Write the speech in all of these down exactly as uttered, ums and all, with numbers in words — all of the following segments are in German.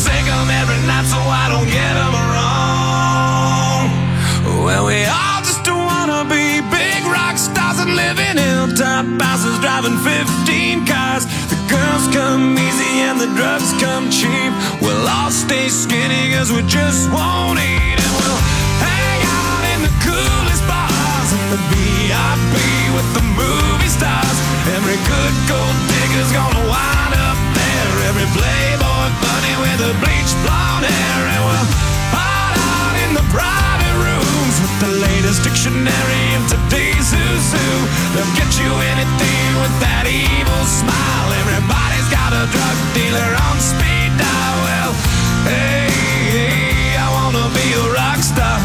sing them every night so I don't get them wrong. Well, we all just wanna be big rock stars and live in hilltop houses, driving fifteen cars. The girls come easy and the drugs come cheap. We'll all stay skinny cause we just won't eat. And we'll hang out in the coolest bars in the V I P with the movie stars. Every good gold digger's gonna wind up there. Every playboy bunny with a bleached blonde hair. And we'll hide out in the private rooms with the latest dictionary of today's who's who. They'll get you anything with that evil smile. Everybody's got a drug dealer on speed dial. Well, hey, hey, I wanna be a rock star.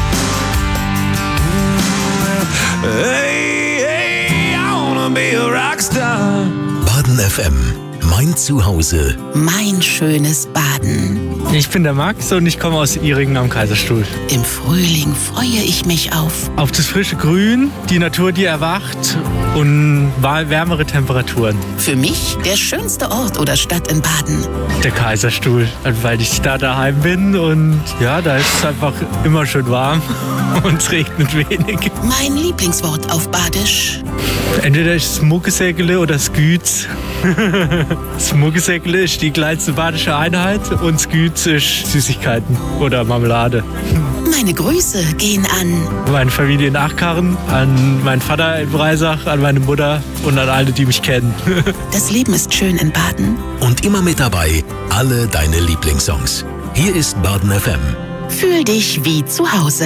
Hey, hey, I wanna be a rockstar. Baden F M, mein Zuhause. Mein schönes Baden. Ich bin der Max und ich komme aus Ihringen am Kaiserstuhl. Im Frühling freue ich mich auf Auf das frische Grün, die Natur, die erwacht und wärmere Temperaturen. Für mich der schönste Ort oder Stadt in Baden. Der Kaiserstuhl, weil ich da daheim bin und ja, da ist es einfach immer schön warm und es regnet wenig. Mein Lieblingswort auf Badisch. Entweder ist es Muckesäckele oder Sküz. Das Muckesäckele ist die kleinste badische Einheit und Sküz ist Süßigkeiten oder Marmelade. Meine Grüße gehen an Meine Familie in Achkarren, an meinen Vater in Breisach, an meine Mutter und an alle, die mich kennen. Das Leben ist schön in Baden. Und immer mit dabei alle deine Lieblingssongs. Hier ist Baden F M. Fühl dich wie zu Hause.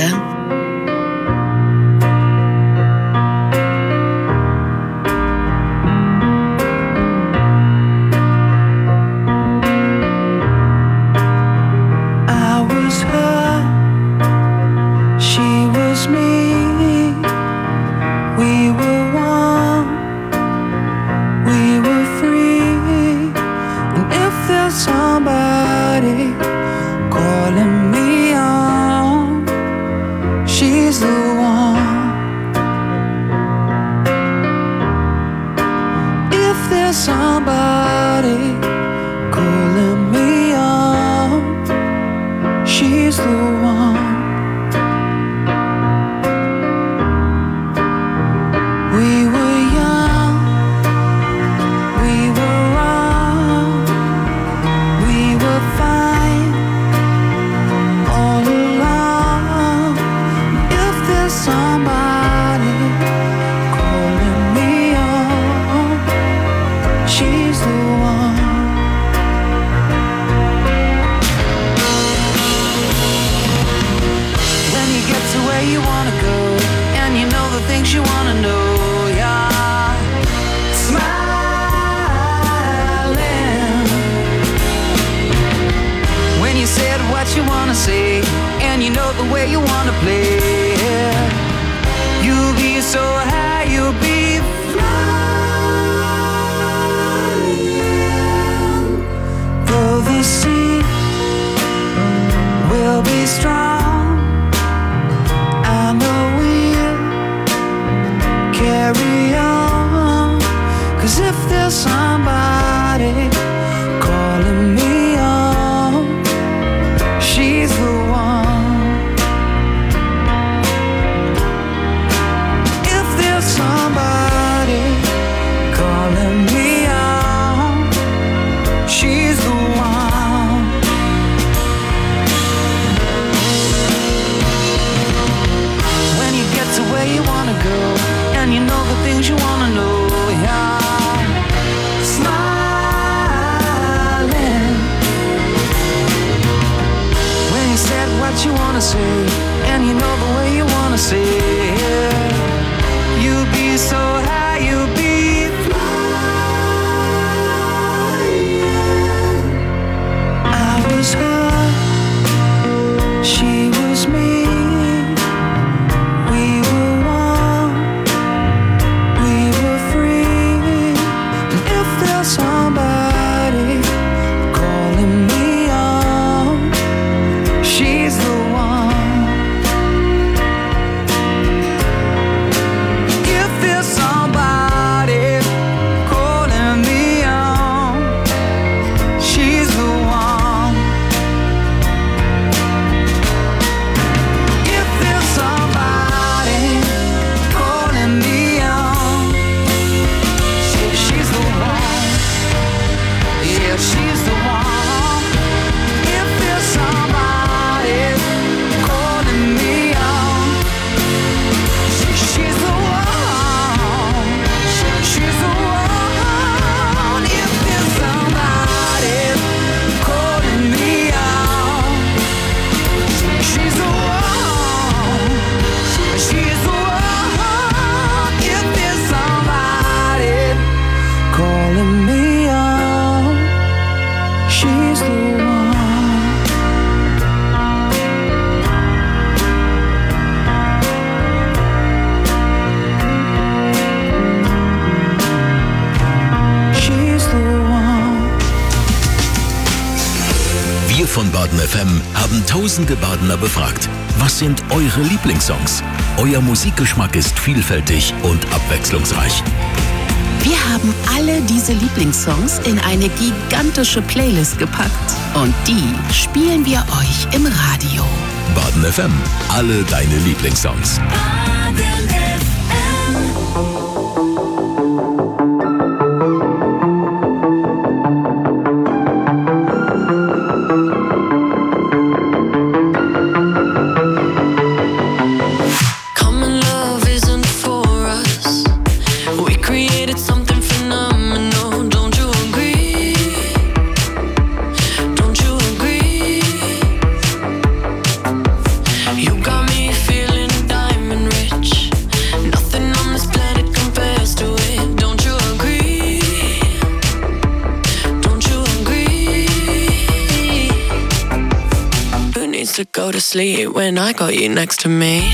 Wir von Baden F M haben tausende Badener befragt. Was sind eure Lieblingssongs? Euer Musikgeschmack ist vielfältig und abwechslungsreich. Wir haben alle diese Lieblingssongs in eine gigantische Playlist gepackt. Und die spielen wir euch im Radio. Baden F M, alle deine Lieblingssongs. Baden F M. To go to sleep when I got you next to me.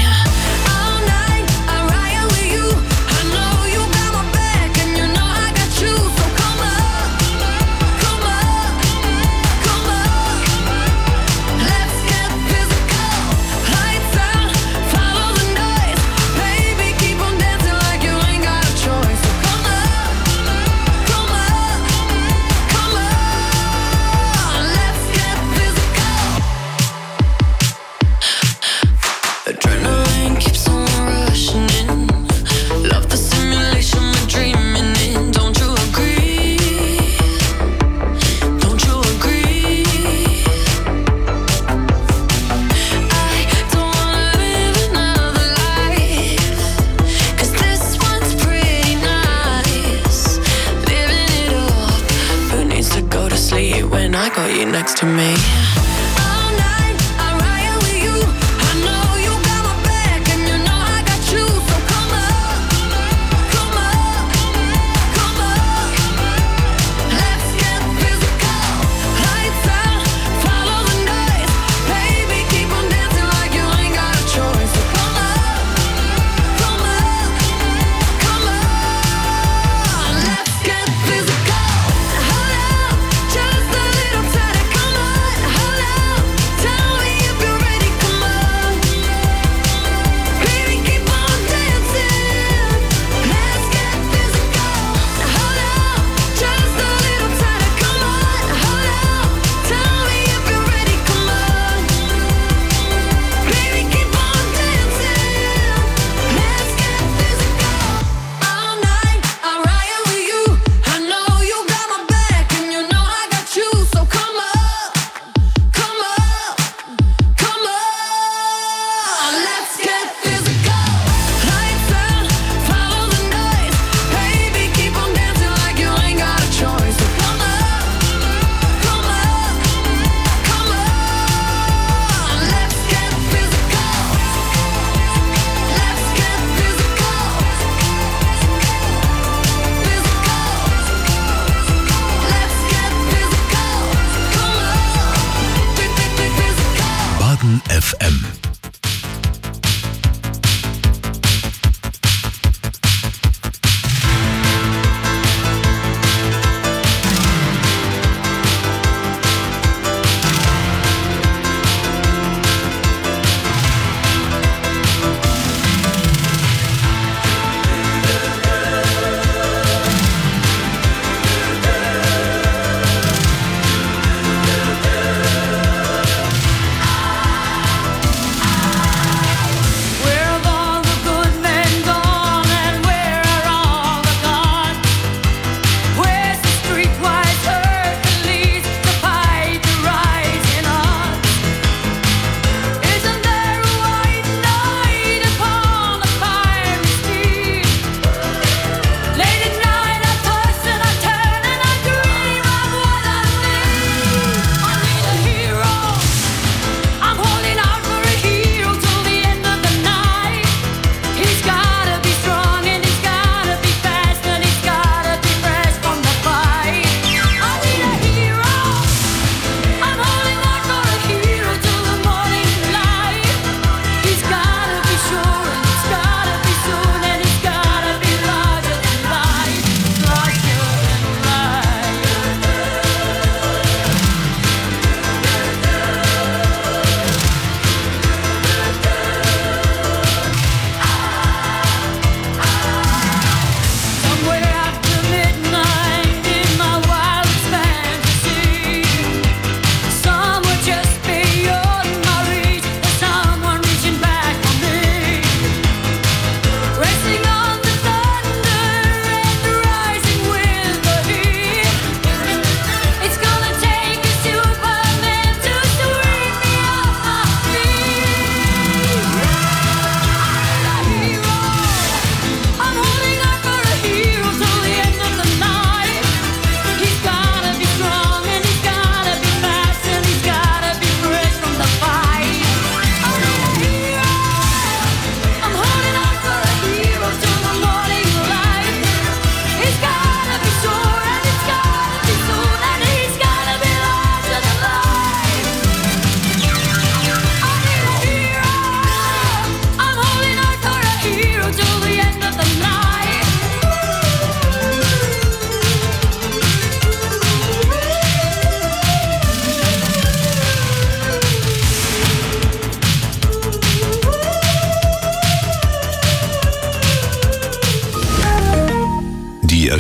Next to me. F M.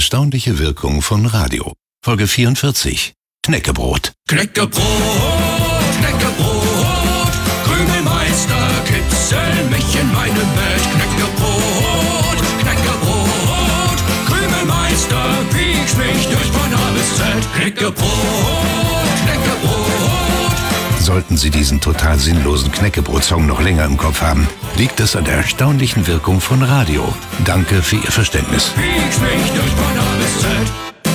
erstaunliche Wirkung von Radio. Folge vierundvierzig. Knäckebrot. Knäckebrot, Knäckebrot, Krümelmeister, kitzel mich in meinem Bett. Knäckebrot, Knäckebrot, Krümelmeister, piekst mich durch von A bis Z. Knäckebrot, Knäckebrot. Sollten Sie diesen total sinnlosen Knäckebrot-Song noch länger im Kopf haben, liegt es an der erstaunlichen Wirkung von Radio. Danke für Ihr Verständnis. Piekst mich durch von A bis Z.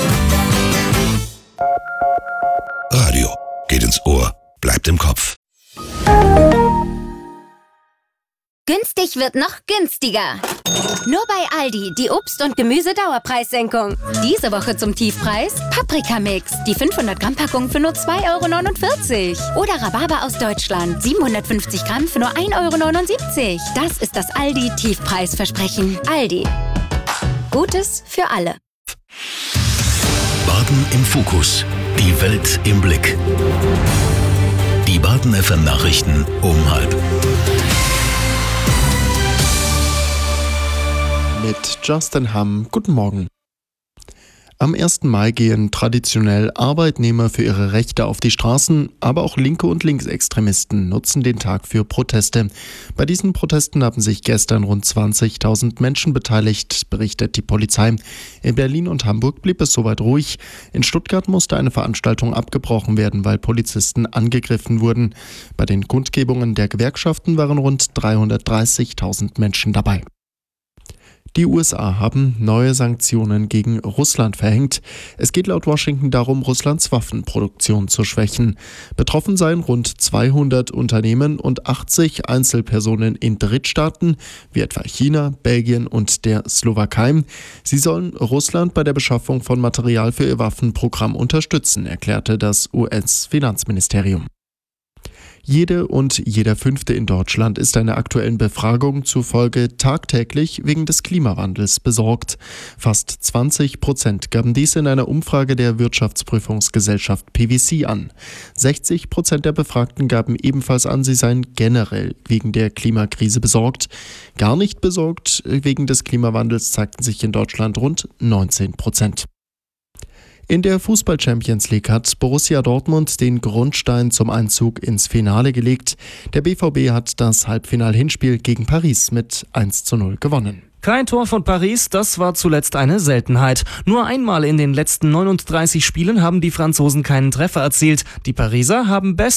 Radio geht ins Ohr, bleibt im Kopf. Günstig wird noch günstiger. Nur bei Aldi die Obst- und Gemüse-Dauerpreissenkung. Diese Woche zum Tiefpreis Paprikamix, die fünfhundert Gramm Packung für nur zwei Euro neunundvierzig. Oder Rhabarber aus Deutschland, siebenhundertfünfzig Gramm für nur ein Euro neunundsiebzig. Das ist das Aldi-Tiefpreisversprechen. Aldi. Gutes für alle. Baden im Fokus. Die Welt im Blick. Die Baden F M Nachrichten um halb. Mit Justin Hamm. Guten Morgen. Am ersten Mai gehen traditionell Arbeitnehmer für ihre Rechte auf die Straßen, aber auch Linke und Linksextremisten nutzen den Tag für Proteste. Bei diesen Protesten haben sich gestern rund zwanzigtausend Menschen beteiligt, berichtet die Polizei. In Berlin und Hamburg blieb es soweit ruhig. In Stuttgart musste eine Veranstaltung abgebrochen werden, weil Polizisten angegriffen wurden. Bei den Kundgebungen der Gewerkschaften waren rund dreihundertdreißigtausend Menschen dabei. Die U S A haben neue Sanktionen gegen Russland verhängt. Es geht laut Washington darum, Russlands Waffenproduktion zu schwächen. Betroffen seien rund zweihundert Unternehmen und achtzig Einzelpersonen in Drittstaaten, wie etwa China, Belgien und der Slowakei. Sie sollen Russland bei der Beschaffung von Material für ihr Waffenprogramm unterstützen, erklärte das U S-Finanzministerium. Jede und jeder Fünfte in Deutschland ist einer aktuellen Befragung zufolge tagtäglich wegen des Klimawandels besorgt. Fast zwanzig Prozent gaben dies in einer Umfrage der Wirtschaftsprüfungsgesellschaft P W C an. sechzig Prozent der Befragten gaben ebenfalls an, sie seien generell wegen der Klimakrise besorgt. Gar nicht besorgt wegen des Klimawandels zeigten sich in Deutschland rund neunzehn Prozent. In der Fußball-Champions League hat Borussia Dortmund den Grundstein zum Einzug ins Finale gelegt. Der B V B hat das Halbfinal-Hinspiel gegen Paris mit eins zu null gewonnen. Kein Tor von Paris, das war zuletzt eine Seltenheit. Nur einmal in den letzten neununddreißig Spielen haben die Franzosen keinen Treffer erzielt. Die Pariser haben best